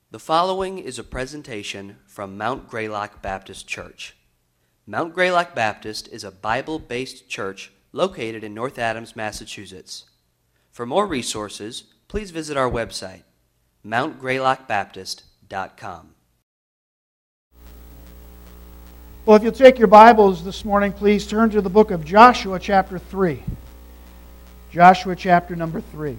The following is a presentation from Mount Greylock Baptist Church. Mount Greylock Baptist is a Bible-based church located in North Adams, Massachusetts. For more resources, please visit our website, mountgreylockbaptist.com. Well, if you'll take your Bibles this morning, please turn to the book of Joshua chapter 3. Joshua chapter number 3.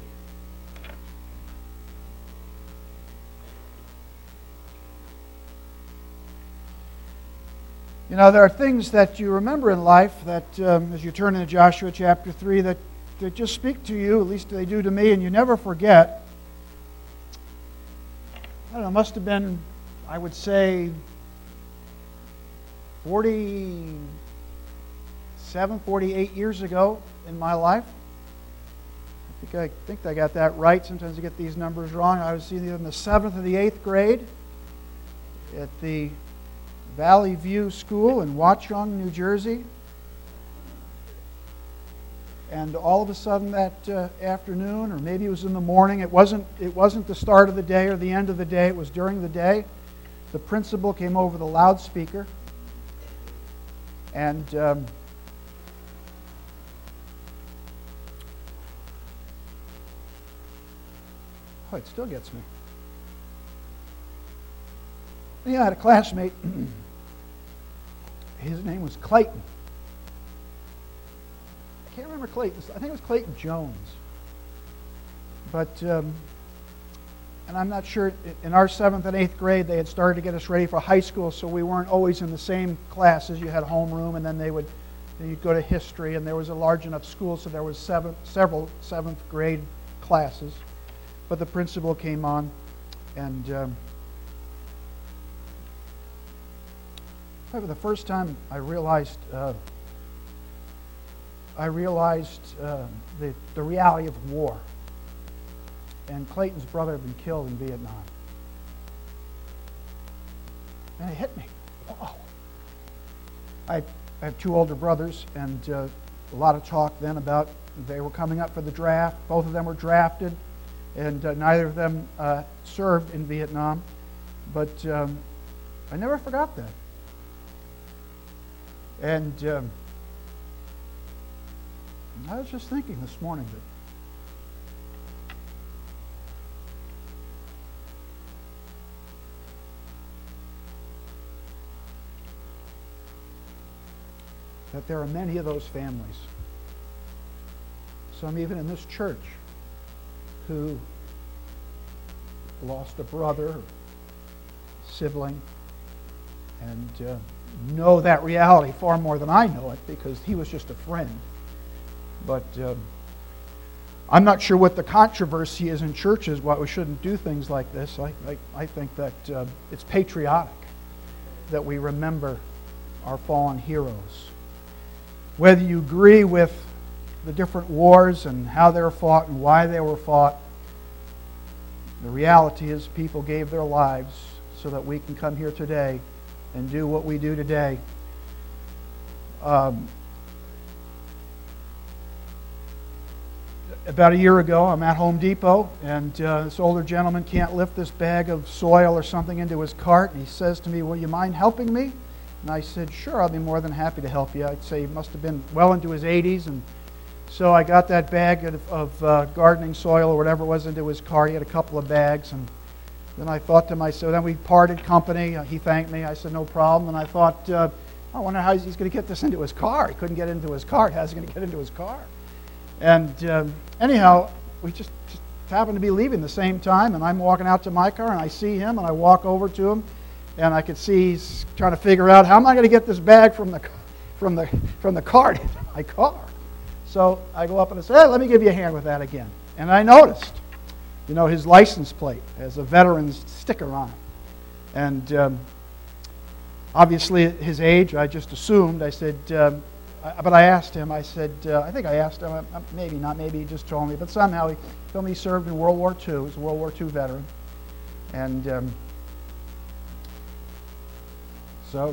You know, there are things that you remember in life that, as you turn into Joshua chapter 3, that just speak to you, at least they do to me, and you never forget. I don't know, it must have been, I would say, 47, 48 years ago in my life. I think I got that right. Sometimes I get these numbers wrong. I was either in the 7th or the 8th grade at the Valley View School in Watchung, New Jersey. And all of a sudden that afternoon, or maybe it was in the morning, it wasn't the start of the day or the end of the day, it was during the day, the principal came over the loudspeaker and oh, it still gets me. Yeah, I had a classmate. His name was Clayton. I can't remember Clayton. I think it was Clayton Jones. But, and I'm not sure, in our 7th and 8th grade, they had started to get us ready for high school, so we weren't always in the same classes. You had homeroom, and then you'd go to history, and there was a large enough school, so there was several 7th grade classes. But the principal came on, and probably the first time I realized the reality of war. And Clayton's brother had been killed in Vietnam. And it hit me. Wow. I have 2 older brothers, and a lot of talk then about they were coming up for the draft. Both of them were drafted, and neither of them served in Vietnam. But I never forgot that. And I was just thinking this morning that there are many of those families, some even in this church, who lost a brother or sibling, and know that reality far more than I know it, because he was just a friend. But I'm not sure what the controversy is in churches, why we shouldn't do things like this. I think that it's patriotic that we remember our fallen heroes. Whether you agree with the different wars and how they were fought and why they were fought, the reality is people gave their lives so that we can come here today and do what we do today. About a year ago, I'm at Home Depot, and this older gentleman can't lift this bag of soil or something into his cart, and he says to me, "Will you mind helping me?" And I said, "Sure, I'll be more than happy to help you." I'd say he must have been well into his 80s, and so I got that bag of gardening soil or whatever it was into his car. He had a couple of bags, and then I thought to myself, then we parted company. He thanked me. I said, "No problem." And I thought, I wonder how he's going to get this into his car. He couldn't get it into his car. How's he going to get it into his car? And anyhow, we just happened to be leaving the same time, and I'm walking out to my car, and I see him, and I walk over to him, and I could see he's trying to figure out, how am I going to get this bag from the cart into my car? So I go up and I say, "Hey, let me give you a hand with that again." And I noticed, his license plate has a veteran's sticker on it. And obviously his age, I just assumed. I said, but I asked him, I said, I think I asked him, maybe not, maybe he just told me, but somehow he told me he served in World War II. He's a World War II veteran. And so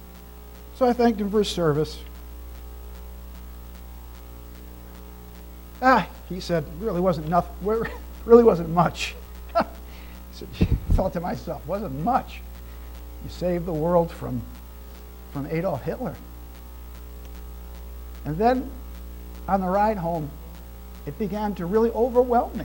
I thanked him for his service. He said, really wasn't much. He said, I thought to myself, wasn't much. You saved the world from Adolf Hitler. And then on the ride home, it began to really overwhelm me.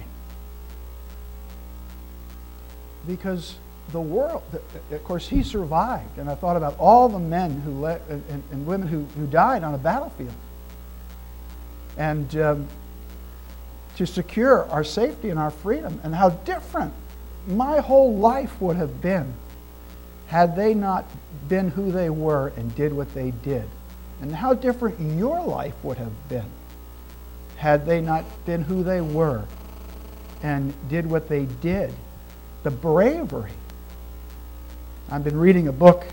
Because the world, of course, he survived. And I thought about all the men and women who died on a battlefield. And to secure our safety and our freedom, and how different my whole life would have been had they not been who they were and did what they did. And how different your life would have been had they not been who they were and did what they did. The bravery. I've been reading a book.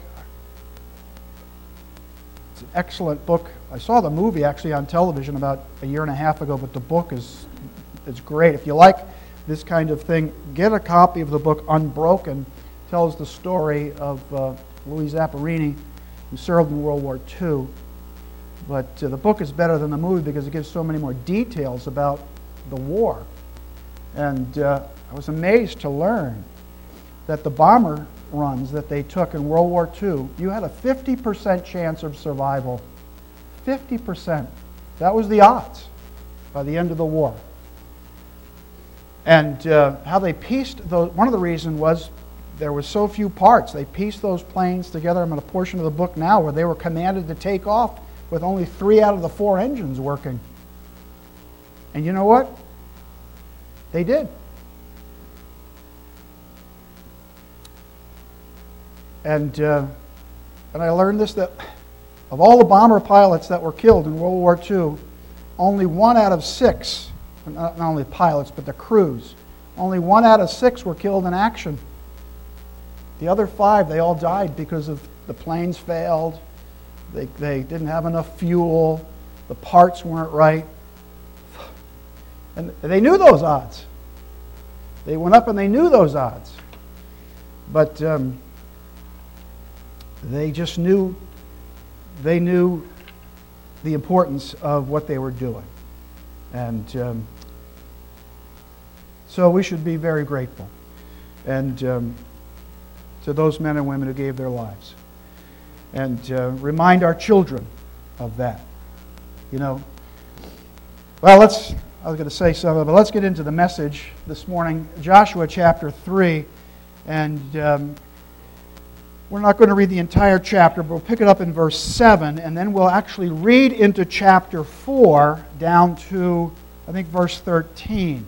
It's an excellent book. I saw the movie actually on television about a year and a half ago, but the book is great. If you like this kind of thing, get a copy of the book Unbroken. It tells the story of Louis Zapparini, who served in World War II. But the book is better than the movie because it gives so many more details about the war. And I was amazed to learn that the bomber runs that they took in World War II, you had a 50% chance of survival. 50%. That was the odds by the end of the war. And how they pieced those, one of the reasons was there were so few parts. They pieced those planes together. I'm in a portion of the book now where they were commanded to take off with only 3 out of the 4 engines working. And you know what? They did. And I learned this, that of all the bomber pilots that were killed in World War II, only 1 out of 6, not only pilots, but the crews, only 1 out of 6 were killed in action. The other 5, they all died because of the planes failed, they didn't have enough fuel, the parts weren't right. And they knew those odds. They went up and they knew those odds. But they just knew, they knew the importance of what they were doing. And so we should be very grateful. And to those men and women who gave their lives. And remind our children of that. You know, well, I was going to say something, but let's get into the message this morning. Joshua chapter 3. And we're not going to read the entire chapter, but we'll pick it up in verse 7, and then we'll actually read into chapter 4 down to, I think, verse 13.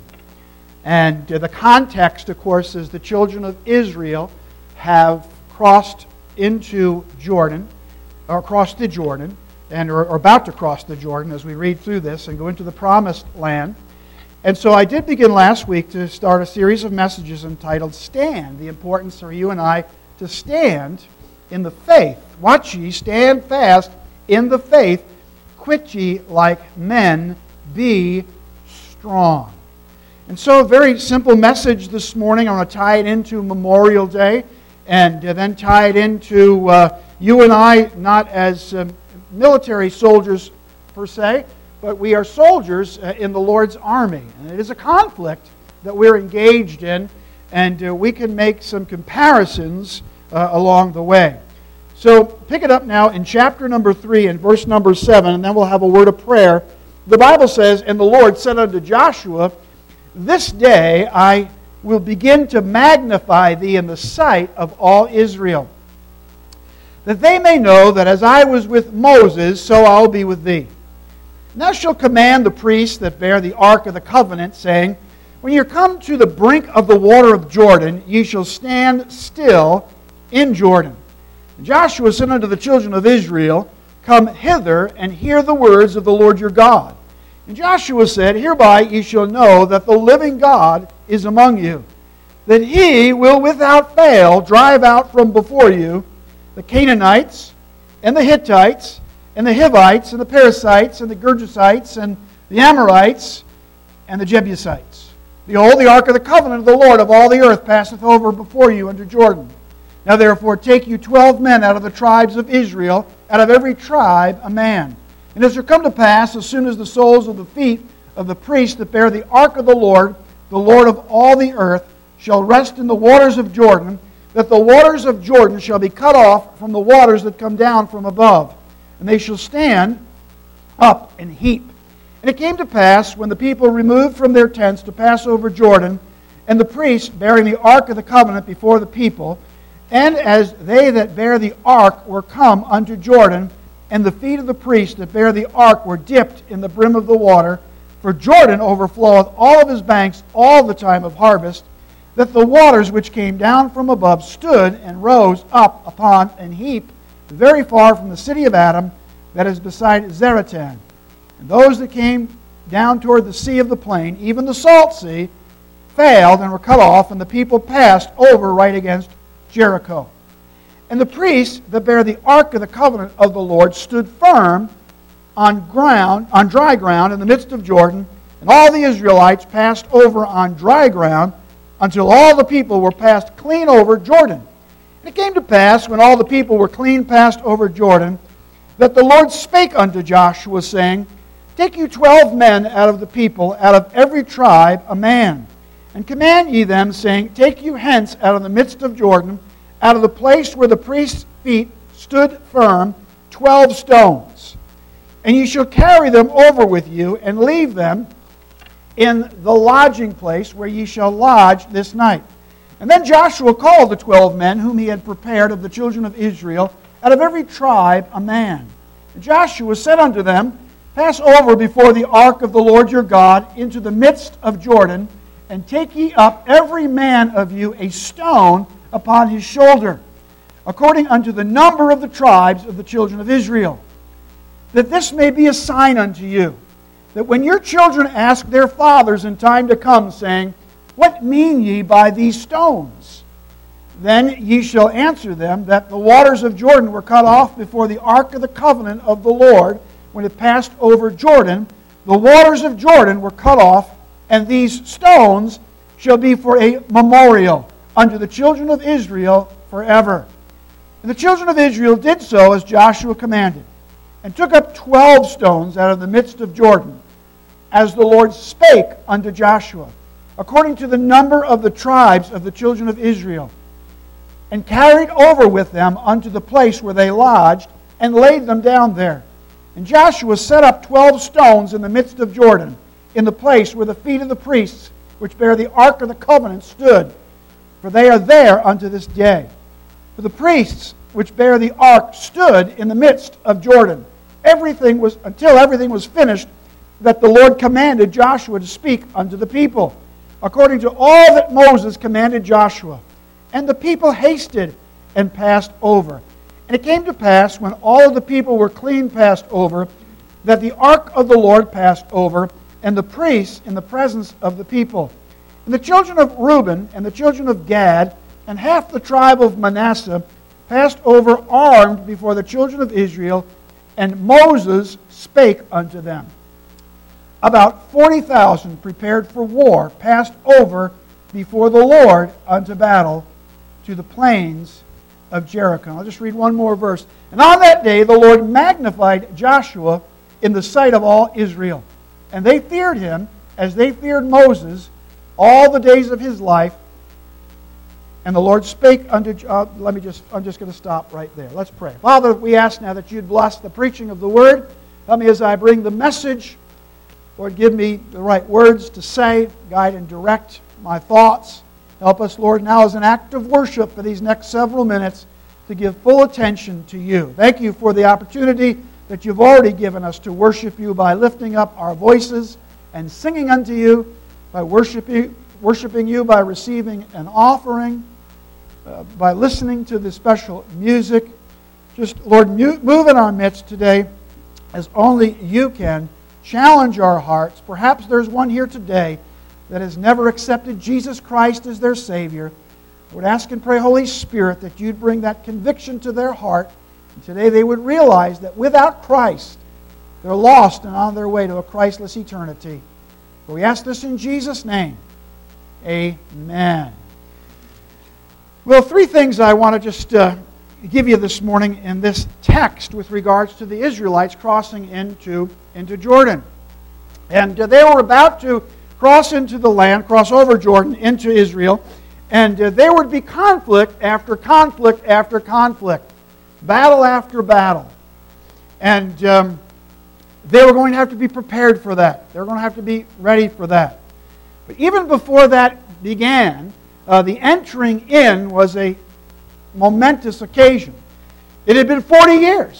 And the context, of course, is the children of Israel have crossed into Jordan, or crossed the Jordan, and are about to cross the Jordan as we read through this and go into the promised land. And so I did begin last week to start a series of messages entitled Stand, the importance for you and I to stand in the faith. Watch ye, stand fast in the faith, quit ye like men, be strong. And so a very simple message this morning. I want to tie it into Memorial Day and then tie it into you and I, not as military soldiers per se, but we are soldiers in the Lord's army. And it is a conflict that we're engaged in, and we can make some comparisons along the way. So pick it up now in chapter number 3 and verse number 7, and then we'll have a word of prayer. The Bible says, "And the Lord said unto Joshua, This day I will begin to magnify thee in the sight of all Israel, that they may know that as I was with Moses, so I'll be with thee. And thou shalt command the priests that bear the ark of the covenant, saying, When ye come to the brink of the water of Jordan, ye shall stand still in Jordan. And Joshua said unto the children of Israel, Come hither and hear the words of the Lord your God. And Joshua said, Hereby ye shall know that the living God is among you, that He will without fail drive out from before you the Canaanites, and the Hittites, and the Hivites, and the Perizzites, and the Gergesites, and the Amorites, and the Jebusites. Behold, the ark of the covenant of the Lord of all the earth passeth over before you unto Jordan. Now therefore take you 12 men out of the tribes of Israel, out of every tribe a man. And it shall come to pass, as soon as the soles of the feet of the priests that bear the ark of the Lord of all the earth, shall rest in the waters of Jordan, that the waters of Jordan shall be cut off from the waters that come down from above, and they shall stand up in heap. And it came to pass, when the people removed from their tents to pass over Jordan, and the priests bearing the ark of the covenant before the people, and as they that bear the ark were come unto Jordan, and the feet of the priests that bear the ark were dipped in the brim of the water, for Jordan overfloweth all of his banks all the time of harvest, that the waters which came down from above stood and rose up upon an heap very far from the city of Adam, that is beside Zaretan. And those that came down toward the sea of the plain, even the salt sea, failed and were cut off, and the people passed over right against Jericho. And the priests that bear the ark of the covenant of the Lord stood firm on dry ground in the midst of Jordan, and all the Israelites passed over on dry ground until all the people were passed clean over Jordan. And it came to pass, when all the people were clean passed over Jordan, that the Lord spake unto Joshua, saying, Take you 12 men out of the people, out of every tribe a man, and command ye them, saying, Take you hence out of the midst of Jordan, out of the place where the priest's feet stood firm, 12 stones. And ye shall carry them over with you, and leave them in the lodging place where ye shall lodge this night. And then Joshua called the 12 men whom he had prepared of the children of Israel, out of every tribe a man. And Joshua said unto them, Pass over before the ark of the Lord your God into the midst of Jordan, and take ye up every man of you a stone upon his shoulder, according unto the number of the tribes of the children of Israel, that this may be a sign unto you, that when your children ask their fathers in time to come, saying, What mean ye by these stones? Then ye shall answer them, that the waters of Jordan were cut off before the ark of the covenant of the Lord, when it passed over Jordan. The waters of Jordan were cut off, and these stones shall be for a memorial unto the children of Israel forever. And the children of Israel did so as Joshua commanded, and took up 12 stones out of the midst of Jordan, as the Lord spake unto Joshua, according to the number of the tribes of the children of Israel, and carried over with them unto the place where they lodged, and laid them down there. And Joshua set up 12 stones in the midst of Jordan, in the place where the feet of the priests, which bear the ark of the covenant, stood, for they are there unto this day. For the priests which bear the ark stood in the midst of Jordan, until everything was finished, that the Lord commanded Joshua to speak unto the people, according to all that Moses commanded Joshua. And the people hasted and passed over. And it came to pass, when all of the people were clean passed over, that the ark of the Lord passed over, and the priests in the presence of the people. And the children of Reuben and the children of Gad and half the tribe of Manasseh passed over armed before the children of Israel, and Moses spake unto them. About 40,000 prepared for war passed over before the Lord unto battle to the plains of Jericho. I'll just read one more verse. And on that day the Lord magnified Joshua in the sight of all Israel. And they feared him as they feared Moses all the days of his life. And the Lord spake unto... I'm just going to stop right there. Let's pray. Father, we ask now that you'd bless the preaching of the Word. Help me as I bring the message. Lord, give me the right words to say. Guide and direct my thoughts. Help us, Lord, now as an act of worship for these next several minutes to give full attention to you. Thank you for the opportunity that you've already given us to worship you by lifting up our voices and singing unto you, by worshiping you by receiving an offering, by listening to the special music. Just, Lord, move in our midst today as only you can. Challenge our hearts. Perhaps there's one here today that has never accepted Jesus Christ as their Savior. I would ask and pray, Holy Spirit, that you'd bring that conviction to their heart. And today they would realize that without Christ, they're lost and on their way to a Christless eternity. For we ask this in Jesus' name. Amen. Well, three things I want to just give you this morning in this text with regards to the Israelites crossing into Jordan. And they were about to cross into the land, cross over Jordan into Israel, and there would be conflict after conflict after conflict, battle after battle. And they were going to have to be prepared for that. They were going to have to be ready for that. But even before that began, the entering in was a momentous occasion. It had been 40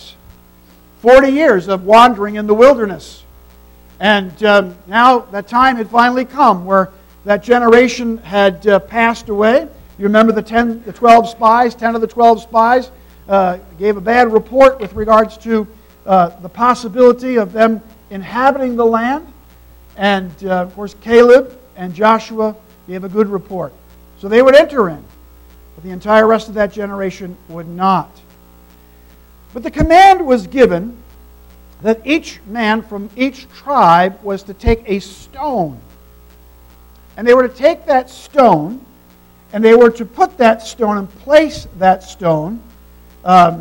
years of wandering in the wilderness. And now that time had finally come where that generation had passed away. You remember the 12 spies, 10 of the 12 spies gave a bad report with regards to the possibility of them inhabiting the land. And, of course, Caleb and Joshua gave a good report. So they would enter in, but the entire rest of that generation would not. But the command was given that each man from each tribe was to take a stone. And they were to take that stone, and they were to put that stone and place that stone at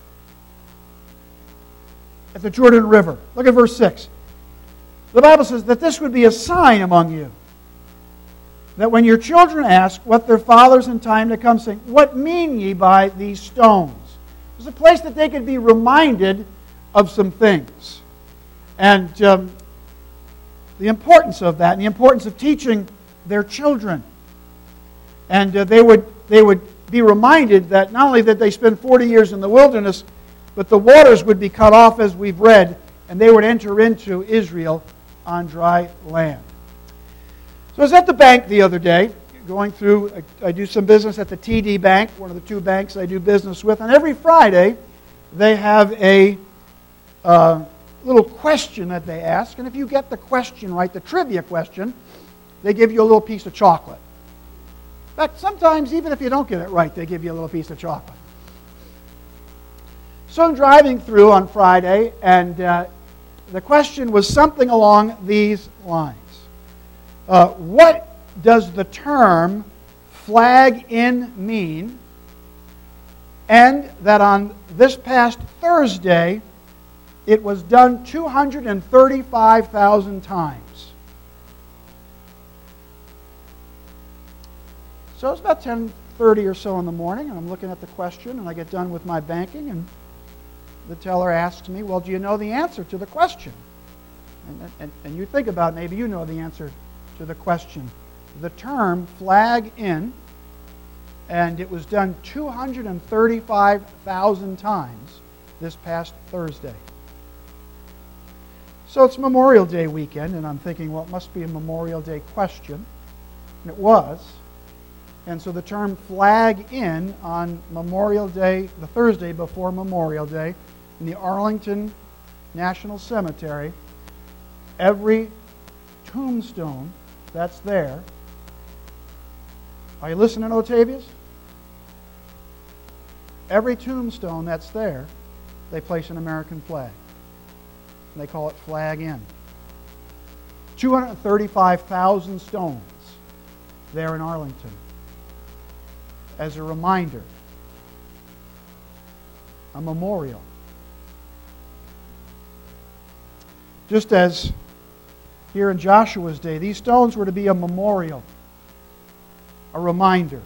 the Jordan River. Look at verse 6. The Bible says that this would be a sign among you, that when your children ask what their fathers in time to come, saying, "What mean ye by these stones?" It was a place that they could be reminded of some things. And the importance of that, and the importance of teaching their children. And they would be reminded that not only did they spend 40 years in the wilderness, but the waters would be cut off, as we've read, and they would enter into Israel on dry land. So I was at the bank the other day, going through, I do some business at the TD Bank, one of the two banks I do business with, and every Friday they have a little question that they ask, and if you get the question right, the trivia question, they give you a little piece of chocolate. In fact, sometimes even if you don't get it right, they give you a little piece of chocolate. So I'm driving through on Friday, and the question was something along these lines. What does the term flag in mean? And that on this past Thursday, it was done 235,000 times. So it's about 10:30 or so in the morning, and I'm looking at the question, and I get done with my banking, and the teller asks me, "Well, do you know the answer to the question?" And you think about, maybe you know the answer to the question. The term flag in, and it was done 235,000 times this past Thursday. So it's Memorial Day weekend, and I'm thinking, well, it must be a Memorial Day question. And it was. And so the term flag in on Memorial Day, the Thursday before Memorial Day, in the Arlington National Cemetery, every tombstone that's there. Are you listening, Otavius? Every tombstone that's there, they place an American flag. And they call it flag in. 235,000 stones there in Arlington as a reminder, a memorial. Just as here in Joshua's day, these stones were to be a memorial, a reminder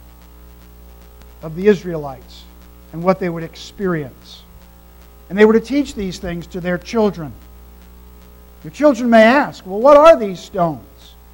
of the Israelites and what they would experience. And they were to teach these things to their children. Your children may ask, well, what are these stones?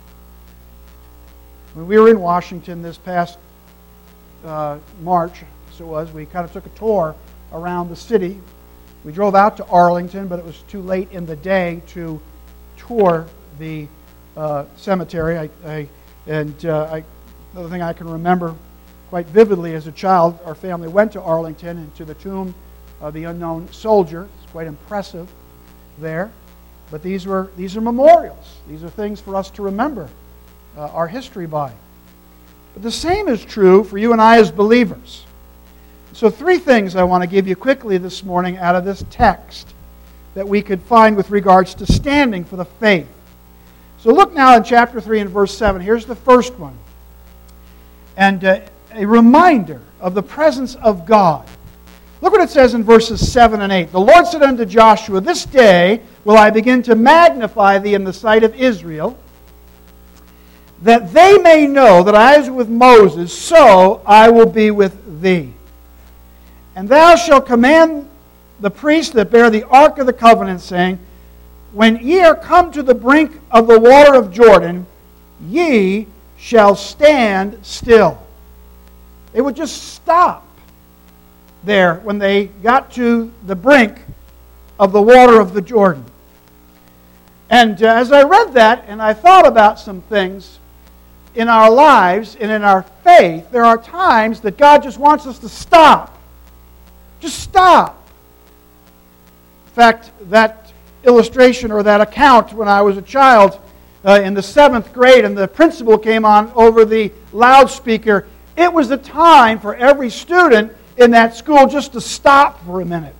When we were in Washington this past March, so it was, we kind of took a tour around the city. We drove out to Arlington, but it was too late in the day to tour the cemetery. Another thing I can remember quite vividly as a child, our family went to Arlington and to the tomb of the unknown soldier. It's quite impressive there. But these are memorials. These are things for us to remember our history by. But the same is true for you and I as believers. So 3 things I want to give you quickly this morning out of this text that we could find with regards to standing for the faith. So look now in chapter 3 and verse 7. Here's the first one. And a reminder of the presence of God. Look Look what it says in verses 7 and 8. The Lord said unto Joshua, This day will I begin to magnify thee in the sight of Israel, that they may know that I was with Moses, so I will be with thee. And thou shalt command the priests that bear the ark of the covenant, saying, When ye are come to the brink of the water of Jordan, ye shall stand still. They would just stop there when they got to the brink of the water of the Jordan. And as I read that and I thought about some things in our lives and in our faith, there are times that God just wants us to stop. Just stop. In fact, that illustration or that account when I was a child in the 7th grade and the principal came on over the loudspeaker, it was the time for every student in that school just to stop for a minute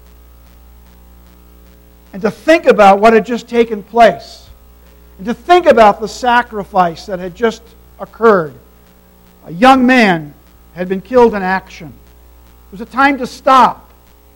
and to think about what had just taken place and to think about the sacrifice that had just occurred. A young man had been killed in action. It was a time to stop.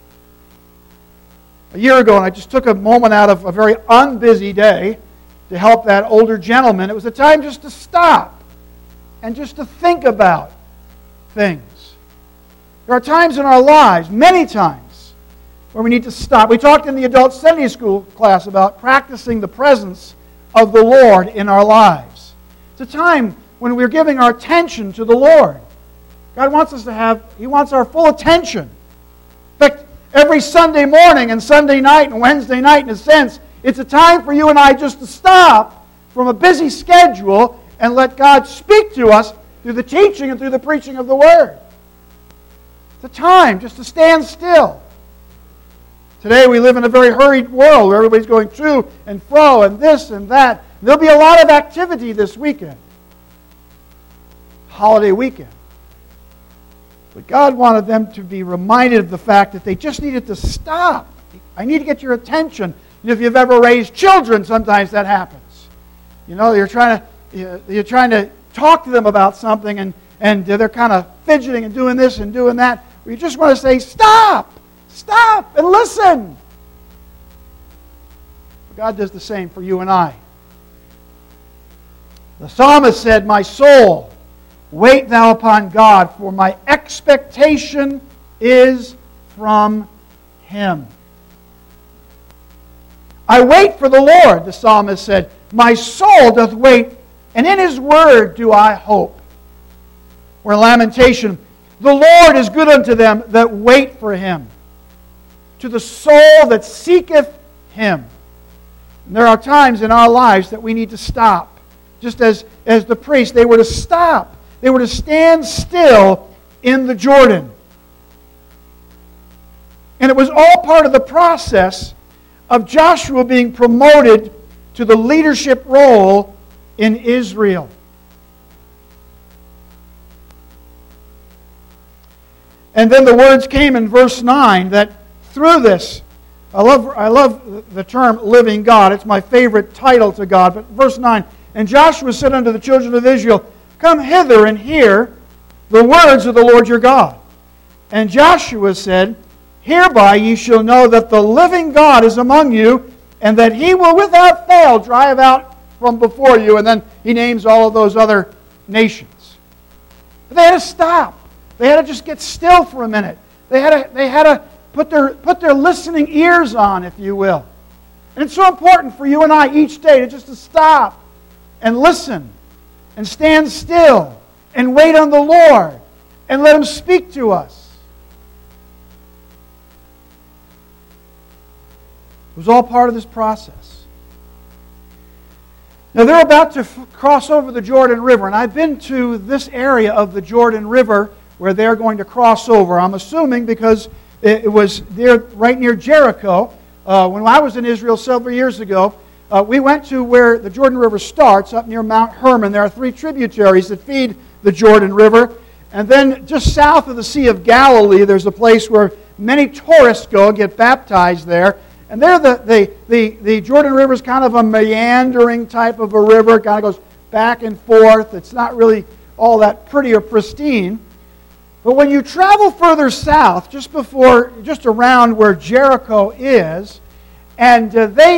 A year ago, and I just took a moment out of a very unbusy day to help that older gentleman, it was a time just to stop and just to think about things. There are times in our lives, many times, where we need to stop. We talked in the adult Sunday school class about practicing the presence of the Lord in our lives. It's a time when we're giving our attention to the Lord. God wants us to have, He wants our full attention. In fact, every Sunday morning and Sunday night and Wednesday night, in a sense, it's a time for you and I just to stop from a busy schedule and let God speak to us through the teaching and through the preaching of the Word. It's a time just to stand still. Today we live in a very hurried world where everybody's going to and fro and this and that. There'll be a lot of activity this weekend. Holiday weekend. But God wanted them to be reminded of the fact that they just needed to stop. I need to get your attention. If you've ever raised children, sometimes that happens. You know, you're trying to talk to them about something and they're kind of fidgeting and doing this and doing that. You just want to say, stop! Stop and listen! God does the same for you and I. The psalmist said, My soul, wait thou upon God, for my expectation is from Him. I wait for the Lord, the psalmist said. My soul doth wait, and in His word do I hope. Or in Lamentation, the Lord is good unto them that wait for Him, to the soul that seeketh Him. And there are times in our lives that we need to stop. Just as the priests, they were to stop. They were to stand still in the Jordan. And it was all part of the process of Joshua being promoted to the leadership role in Israel. And then the words came in verse 9 that through this, I love the term living God. It's my favorite title to God. But verse 9, And Joshua said unto the children of Israel, Come hither and hear the words of the Lord your God. And Joshua said, Hereby ye shall know that the living God is among you, and that He will without fail drive out from before you. And then he names all of those other nations. But they had to stop. They had to just get still for a minute. They had to put their listening ears on, if you will. And it's so important for you and I each day to just to stop and listen and stand still and wait on the Lord and let Him speak to us. It was all part of this process. Now they're about to cross over the Jordan River, and I've been to this area of the Jordan River where they're going to cross over. I'm assuming because it was there right near Jericho. When I was in Israel several years ago, we went to where the Jordan River starts, up near Mount Hermon. There are 3 tributaries that feed the Jordan River. And then just south of the Sea of Galilee, there's a place where many tourists go and get baptized there. And there the Jordan River is kind of a meandering type of a river. It kind of goes back and forth. It's not really all that pretty or pristine. But when you travel further south, just around where Jericho is, and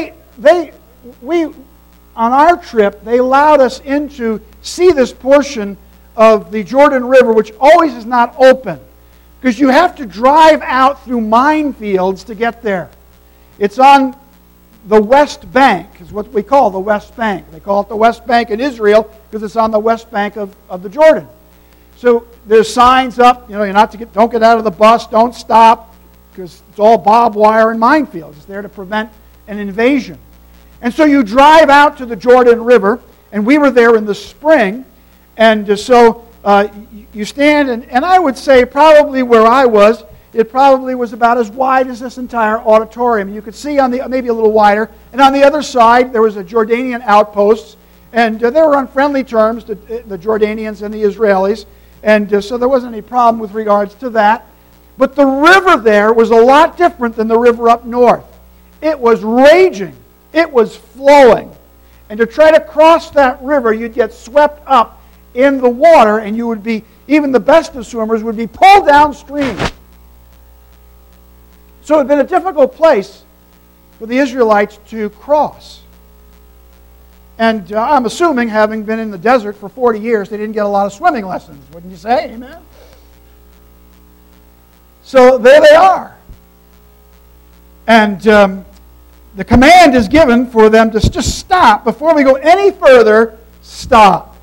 on our trip, they allowed us in to see this portion of the Jordan River, which always is not open, because you have to drive out through minefields to get there. It's on the West Bank, is what we call the West Bank. They call it the West Bank in Israel because it's on the West Bank of the Jordan. So there's signs up, don't get out of the bus, don't stop, because it's all barbed wire and minefields. It's there to prevent an invasion. And so you drive out to the Jordan River, and we were there in the spring, and so you stand, and I would say probably where I was, it probably was about as wide as this entire auditorium. You could see maybe a little wider, and on the other side there was a Jordanian outpost, and they were on friendly terms, the Jordanians and the Israelis, and so there wasn't any problem with regards to that. But the river there was a lot different than the river up north. It was raging. It was flowing. And to try to cross that river, you'd get swept up in the water, and you would be, even the best of swimmers, would be pulled downstream. So it had been a difficult place for the Israelites to cross. And I'm assuming, having been in the desert for 40 years, they didn't get a lot of swimming lessons, wouldn't you say? Amen? So there they are. And the command is given for them to just stop. Before we go any further, stop.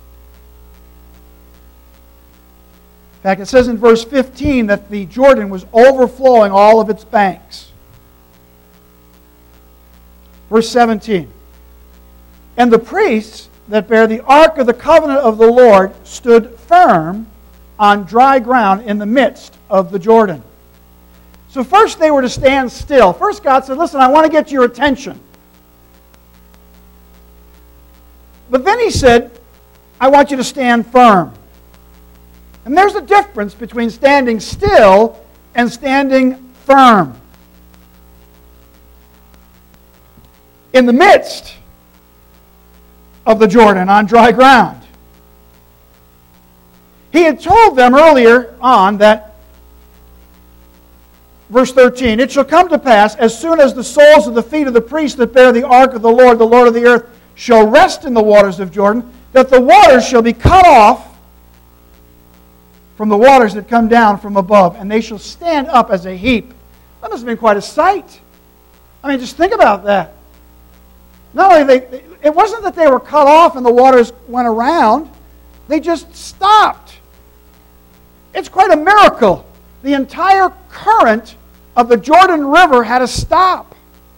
In fact, it says in verse 15 that the Jordan was overflowing all of its banks. Verse 17. And the priests that bear the ark of the covenant of the Lord stood firm on dry ground in the midst of the Jordan. So first they were to stand still. First God said, listen, I want to get your attention. But then He said, I want you to stand firm. And there's a difference between standing still and standing firm. In the midst of the Jordan on dry ground. He had told them earlier on that, verse 13, it shall come to pass, as soon as the soles of the feet of the priests that bear the ark of the Lord of the earth, shall rest in the waters of Jordan, that the waters shall be cut off from the waters that come down from above, and they shall stand up as a heap. That must have been quite a sight. I mean, just think about that. Not only it wasn't that they were cut off and the waters went around. They just stopped. It's quite a miracle. The entire current of the Jordan River had to stop.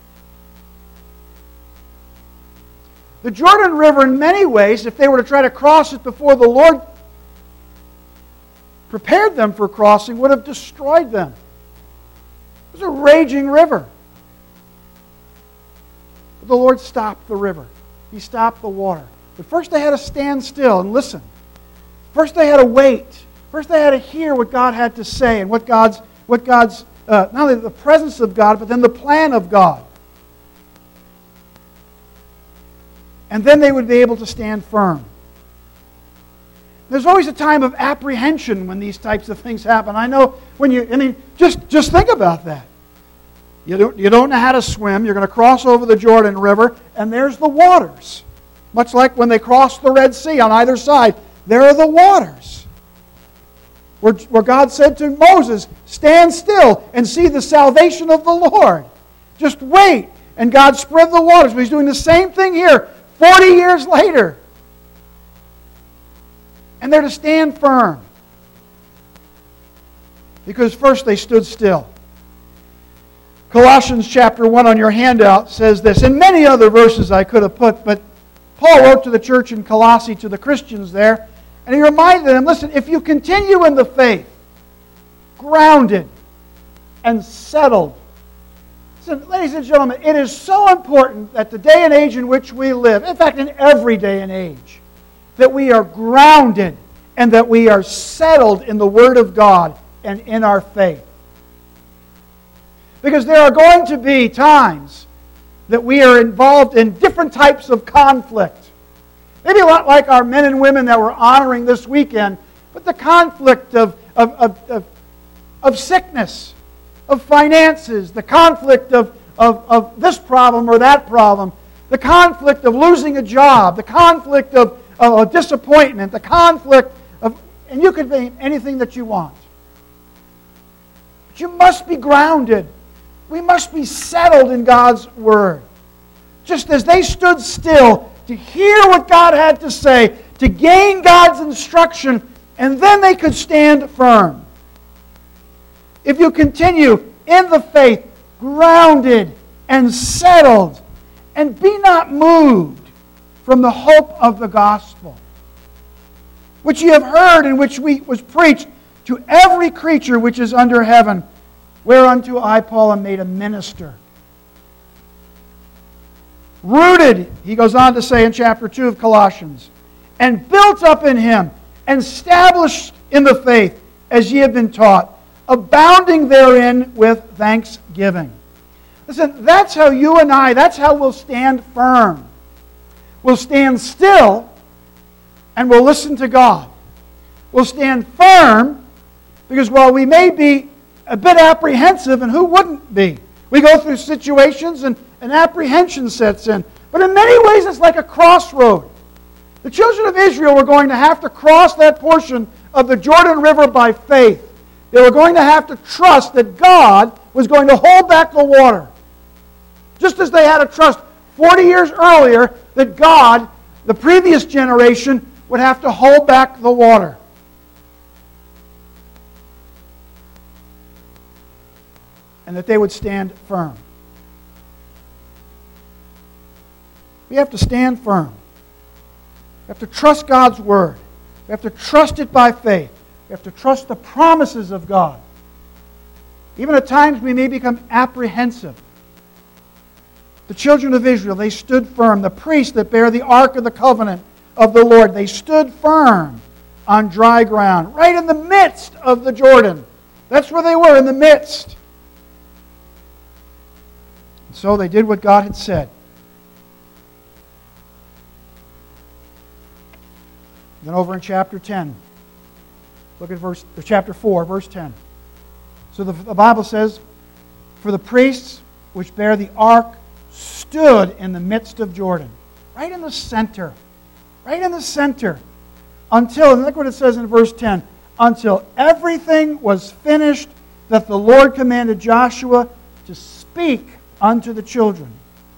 The Jordan River, in many ways, if they were to try to cross it before the Lord prepared them for crossing, would have destroyed them. It was a raging river. But the Lord stopped the river. He stopped the water. But first they had to stand still and listen. First they had to wait. First they had to hear what God had to say and what God's not only the presence of God, but then the plan of God. And then they would be able to stand firm. There's always a time of apprehension when these types of things happen. I know just think about that. You don't know how to swim. You're going to cross over the Jordan River, and there's the waters. Much like when they crossed the Red Sea on either side, there are the waters. Where God said to Moses, stand still and see the salvation of the Lord. Just wait. And God spread the waters. But He's doing the same thing here 40 years later. And they're to stand firm. Because first they stood still. Colossians chapter 1 on your handout says this. And many other verses I could have put, but Paul wrote to the church in Colossae, to the Christians there, and he reminded them, listen, if you continue in the faith, grounded and settled. Listen, ladies and gentlemen, it is so important that the day and age in which we live, in fact, in every day and age, that we are grounded and that we are settled in the Word of God and in our faith. Because there are going to be times that we are involved in different types of conflict. Maybe a lot like our men and women that we're honoring this weekend, but the conflict of of sickness, of finances, the conflict of this problem or that problem, the conflict of losing a job, the conflict of a disappointment, the conflict of, and you could name anything that you want. But you must be grounded. We must be settled in God's Word. Just as they stood still to hear what God had to say, to gain God's instruction, and then they could stand firm. If you continue in the faith, grounded and settled, and be not moved from the hope of the gospel, which ye have heard and which was preached to every creature which is under heaven, whereunto I, Paul, am made a minister. Rooted, he goes on to say in chapter 2 of Colossians, and built up in Him, and established in the faith, as ye have been taught, abounding therein with thanksgiving. Listen, that's how you and I, that's how we'll stand firm. We'll stand still, and we'll listen to God. We'll stand firm, because while we may be a bit apprehensive, and who wouldn't be? We go through situations and apprehension sets in. But in many ways it's like a crossroad. The children of Israel were going to have to cross that portion of the Jordan River by faith. They were going to have to trust that God was going to hold back the water. Just as they had to trust 40 years earlier that God, the previous generation, would have to hold back the water. And that they would stand firm. We have to stand firm. We have to trust God's Word. We have to trust it by faith. We have to trust the promises of God. Even at times we may become apprehensive. The children of Israel, they stood firm. The priests that bear the Ark of the Covenant of the Lord, they stood firm on dry ground, right in the midst of the Jordan. That's where they were, in the midst. And so they did what God had said. Then over in chapter 10, look at chapter 4, verse 10. So the Bible says, for the priests which bear the ark stood in the midst of Jordan. Right in the center. Right in the center. Until, and look what it says in verse 10, until everything was finished that the Lord commanded Joshua to speak unto the children.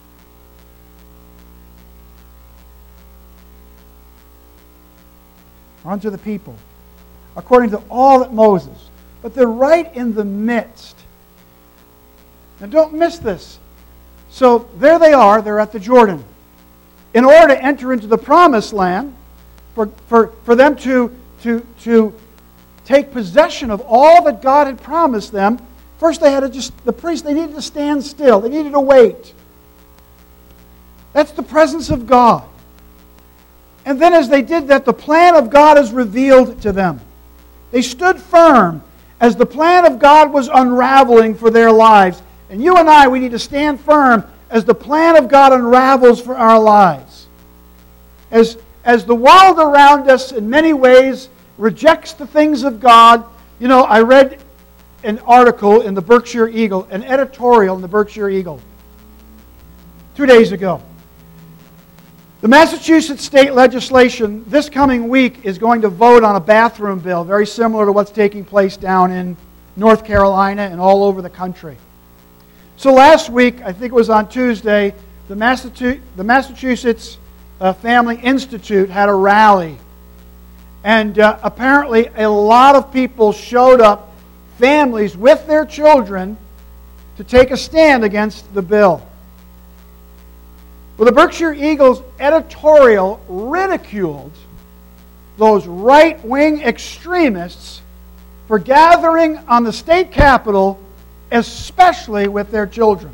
Unto the people, according to all that Moses. But they're right in the midst. Now don't miss this. So there they are, they're at the Jordan. In order to enter into the promised land, for them to take possession of all that God had promised them, first they had to the priests, they needed to stand still. They needed to wait. That's the presence of God. And then as they did that, the plan of God is revealed to them. They stood firm as the plan of God was unraveling for their lives. And you and I, we need to stand firm as the plan of God unravels for our lives. As the world around us in many ways rejects the things of God. You know, I read an article in the Berkshire Eagle, an editorial in the Berkshire Eagle 2 days ago. The Massachusetts state legislation this coming week is going to vote on a bathroom bill very similar to what's taking place down in North Carolina and all over the country. So last week, I think it was on Tuesday, the Massachusetts Family Institute had a rally. And apparently a lot of people showed up, families with their children, to take a stand against the bill. Well, the Berkshire Eagle's editorial ridiculed those right-wing extremists for gathering on the state capitol, especially with their children.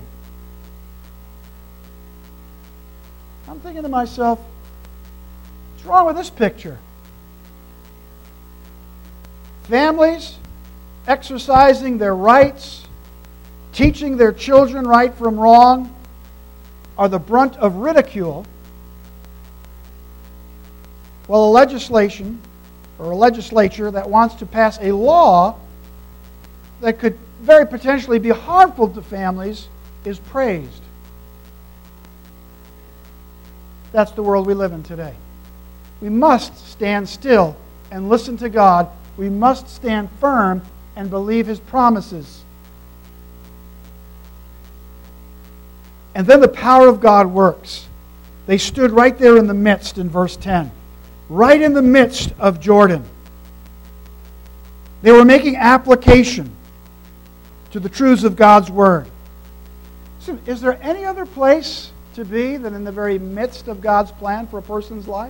I'm thinking to myself, what's wrong with this picture? Families exercising their rights, teaching their children right from wrong, are the brunt of ridicule, while the legislation or a legislature that wants to pass a law that could very potentially be harmful to families is praised. That's the world we live in today. We must stand still and listen to God. We must stand firm and believe His promises. And then the power of God works. They stood right there in the midst in verse 10. Right in the midst of Jordan. They were making application to the truths of God's Word. So, is there any other place to be than in the very midst of God's plan for a person's life?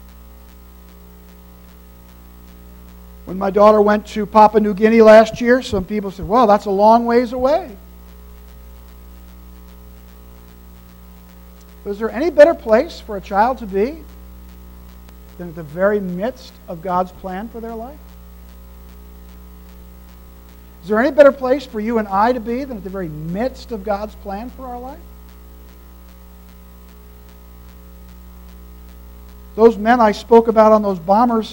When my daughter went to Papua New Guinea last year, some people said, well, that's a long ways away. Is there any better place for a child to be than at the very midst of God's plan for their life? Is there any better place for you and I to be than at the very midst of God's plan for our life? Those men I spoke about on those bombers,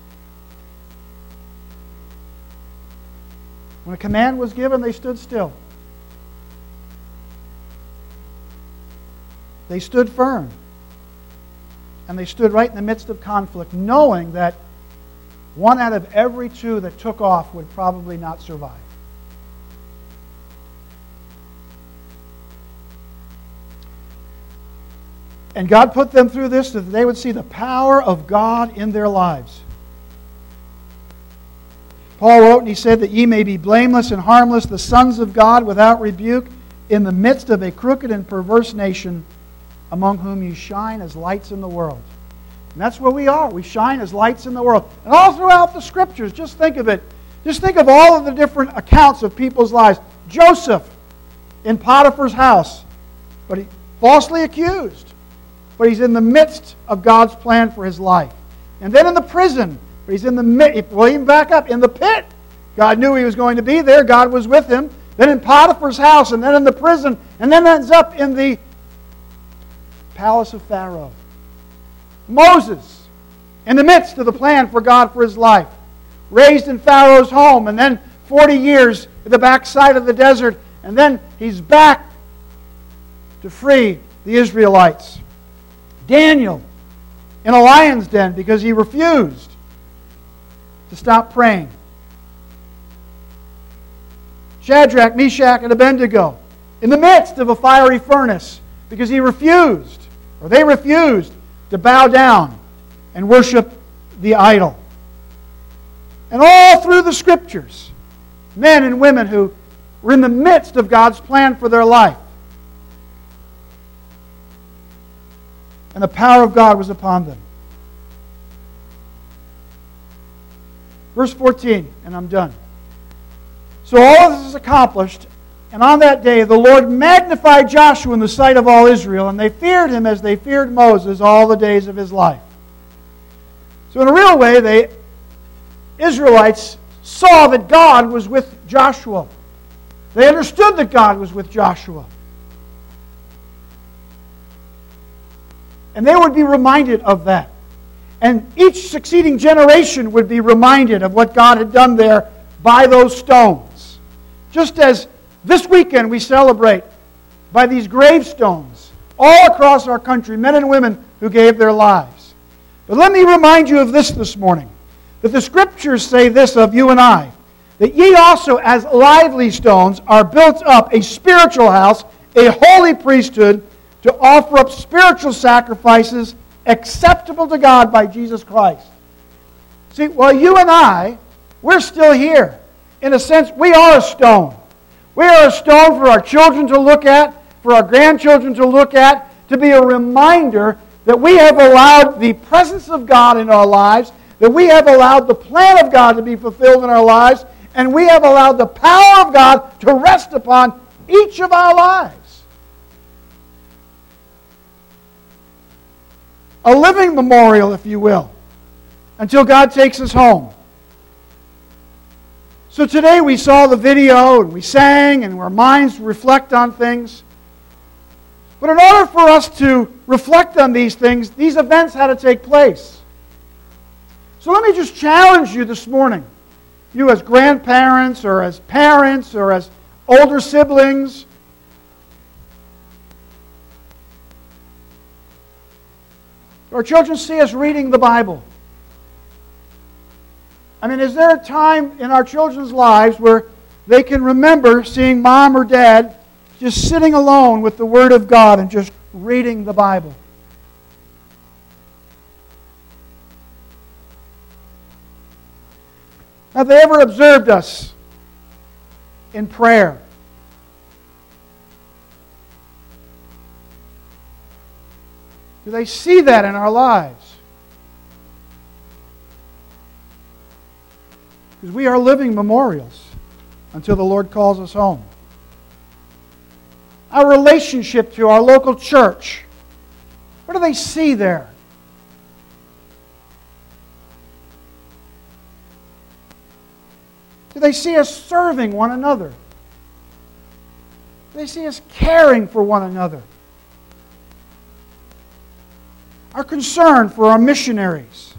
when a command was given, they stood still. They stood firm. And they stood right in the midst of conflict, knowing that one out of every two that took off would probably not survive. And God put them through this so that they would see the power of God in their lives. Paul wrote and he said that ye may be blameless and harmless, the sons of God without rebuke, in the midst of a crooked and perverse nation, among whom you shine as lights in the world. And that's where we are. We shine as lights in the world. And all throughout the Scriptures, just think of it. Just think of all of the different accounts of people's lives. Joseph in Potiphar's house, but he falsely accused. But he's in the midst of God's plan for his life. And then in the prison, but he's in the midst, well, even back up, in the pit. God knew he was going to be there. God was with him. Then in Potiphar's house, and then in the prison, and then ends up in the palace of Pharaoh. Moses, in the midst of the plan for God for his life, raised in Pharaoh's home, and then 40 years at the backside of the desert, and then he's back to free the Israelites. Daniel, in a lion's den because he refused to stop praying. Shadrach, Meshach, and Abednego, in the midst of a fiery furnace because he refused, or they refused, to bow down and worship the idol. And all through the Scriptures, men and women who were in the midst of God's plan for their life. And the power of God was upon them. Verse 14, and I'm done. So all of this is accomplished, and on that day the Lord magnified Joshua in the sight of all Israel, and they feared him as they feared Moses all the days of his life. So in a real way, the Israelites saw that God was with Joshua. They understood that God was with Joshua. And they would be reminded of that. And each succeeding generation would be reminded of what God had done there by those stones. Just as this weekend we celebrate by these gravestones all across our country, men and women who gave their lives. But let me remind you of this morning, that the Scriptures say this of you and I, that ye also as lively stones are built up a spiritual house, a holy priesthood, to offer up spiritual sacrifices acceptable to God by Jesus Christ. See, while you and I, we're still here. In a sense, we are a stone. We are a stone for our children to look at, for our grandchildren to look at, to be a reminder that we have allowed the presence of God in our lives, that we have allowed the plan of God to be fulfilled in our lives, and we have allowed the power of God to rest upon each of our lives. A living memorial, if you will, until God takes us home. So today we saw the video and we sang and our minds reflect on things. But in order for us to reflect on these things, these events had to take place. So let me just challenge you this morning. You as grandparents or as parents or as older siblings. Our children see us reading the Bible. I mean, is there a time in our children's lives where they can remember seeing mom or dad just sitting alone with the Word of God and just reading the Bible? Have they ever observed us in prayer? Do they see that in our lives? Because we are living memorials until the Lord calls us home. Our relationship to our local church, what do they see there? Do they see us serving one another? Do they see us caring for one another? Our concern for our missionaries,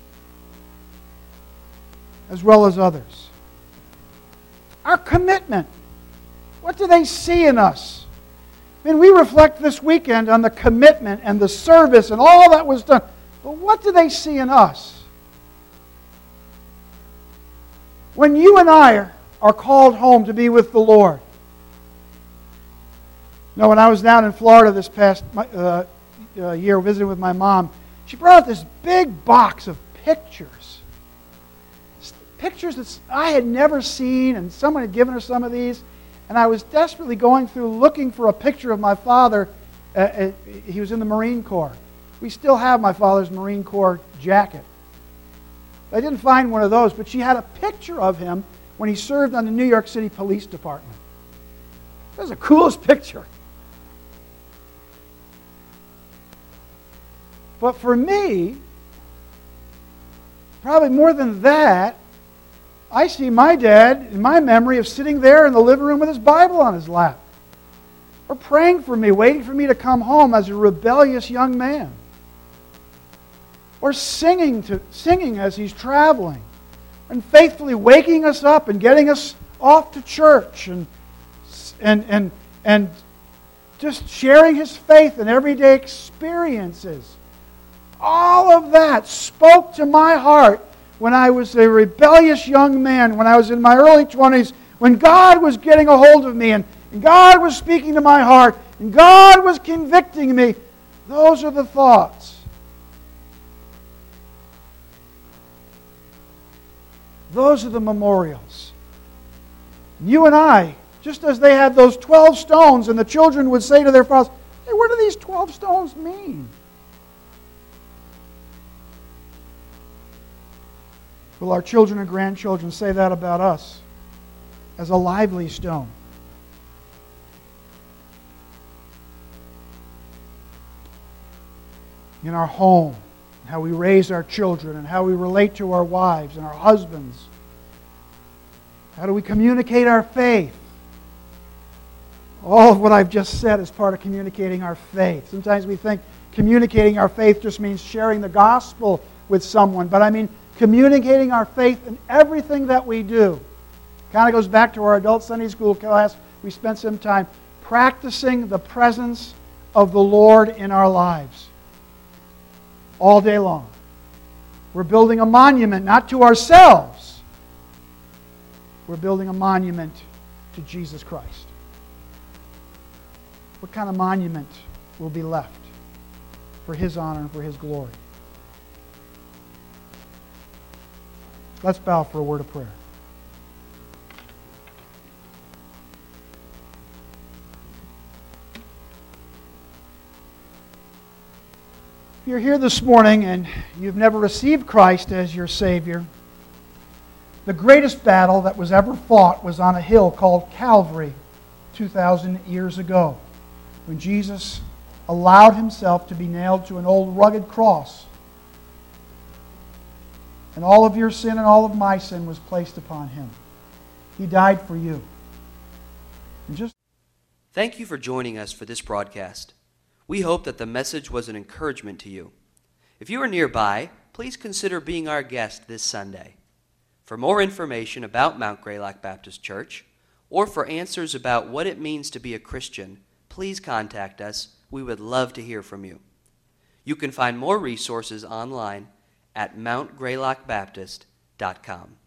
as well as others. Our commitment. What do they see in us? I mean, we reflect this weekend on the commitment and the service and all that was done. But what do they see in us? When you and I are called home to be with the Lord. You know, when I was down in Florida this past year visiting with my mom, she brought out this big box of pictures. Pictures that I had never seen, and someone had given her some of these. And I was desperately going through looking for a picture of my father. He was in the Marine Corps. We still have my father's Marine Corps jacket. I didn't find one of those, but she had a picture of him when he served on the New York City Police Department. That was the coolest picture. But for me, probably more than that, I see my dad in my memory of sitting there in the living room with his Bible on his lap, or praying for me, waiting for me to come home as a rebellious young man, or singing as he's traveling, and faithfully waking us up and getting us off to church, and just sharing his faith in everyday experiences. All of that spoke to my heart when I was a rebellious young man, when I was in my early 20s, when God was getting a hold of me, and God was speaking to my heart, and God was convicting me. Those are the thoughts. Those are the memorials. You and I, just as they had those 12 stones, and the children would say to their fathers, "Hey, what do these 12 stones mean?" Will our children and grandchildren say that about us as a lively stone? In our home, how we raise our children, and how we relate to our wives and our husbands. How do we communicate our faith? All of what I've just said is part of communicating our faith. Sometimes we think communicating our faith just means sharing the gospel with someone, but I mean communicating our faith in everything that we do. Kind of goes back to our adult Sunday school class. We spent some time practicing the presence of the Lord in our lives all day long. We're building a monument, not to ourselves. We're building a monument to Jesus Christ. What kind of monument will be left for His honor and for His glory? Let's bow for a word of prayer. If you're here this morning and you've never received Christ as your Savior, the greatest battle that was ever fought was on a hill called Calvary 2,000 years ago, when Jesus allowed Himself to be nailed to an old rugged cross. And all of your sin and all of my sin was placed upon Him. He died for you. Thank you for joining us for this broadcast. We hope that the message was an encouragement to you. If you are nearby, please consider being our guest this Sunday. For more information about Mount Greylock Baptist Church, or for answers about what it means to be a Christian, please contact us. We would love to hear from you. You can find more resources online at mountgreylockbaptist.com.